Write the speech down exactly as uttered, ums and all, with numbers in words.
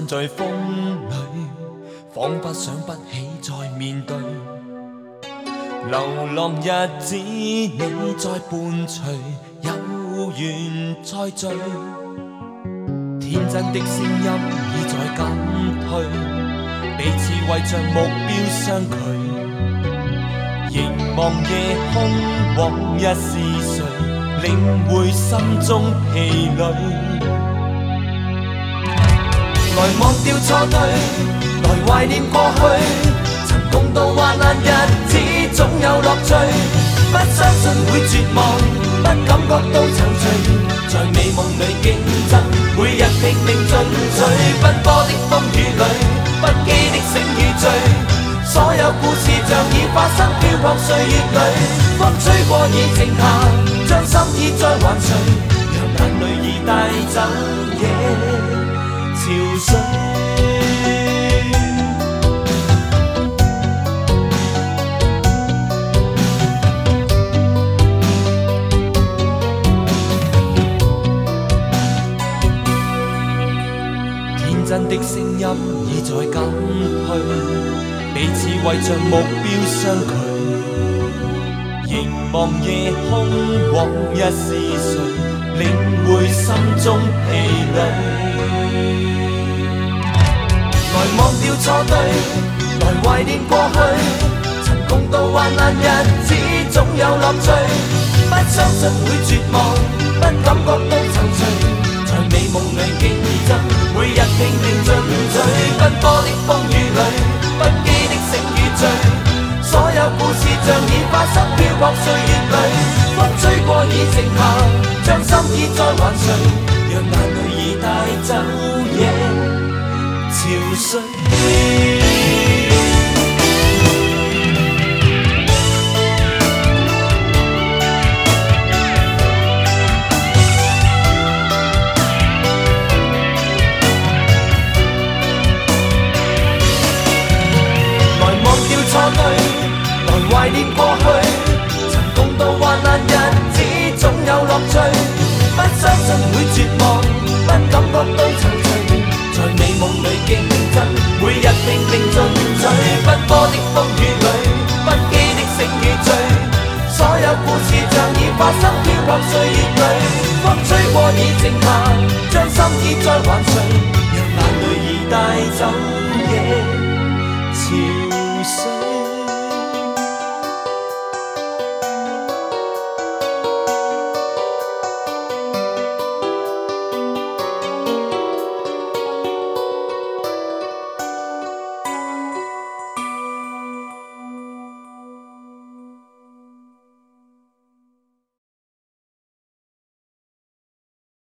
在风里，仿佛想不起再面对。流浪日子，你在伴随，有缘再聚。天真的聲音已在減退，彼此為着目標相距。凝望夜空，往日是誰領會心中疲累？來忘掉錯對，來懷念過去，曾共度患難日子，總有樂趣。不相信會絕望，不感覺到躊躇，在美夢裏競爭，每日拼命進取。奔波的風雨裏，不羈的醒與醉，所有故事像已發生，漂泊歲月裏，風吹過已靜下，將心意再還誰？讓眼淚已帶走夜潮水。真的聲音已在減退，彼此為着目標相距。凝望夜空，往日是誰領會心中疲累？來忘掉錯對，來懷念過去，曾共度患難日子，總有樂趣。不相信會絕望，不感覺到躊躇，在美夢裏競爭，每日拼命進取。奔波的風雨裏，不羈的醒與醉，所有故事像已發生，漂泊歲月裏，風吹過已靜下，將心意再還誰？讓眼淚已帶走夜潮水。來懷念過去，曾共度患難日子，總有樂趣。不相信會絕望，不感覺到躊躇，在美夢裏競爭，每日拼命進取。奔波的風雨裏，不羈的醒與醉，所有故事像已發生，漂泊歲月裏，風吹過已靜下，將心意再還誰？讓眼淚已帶走夜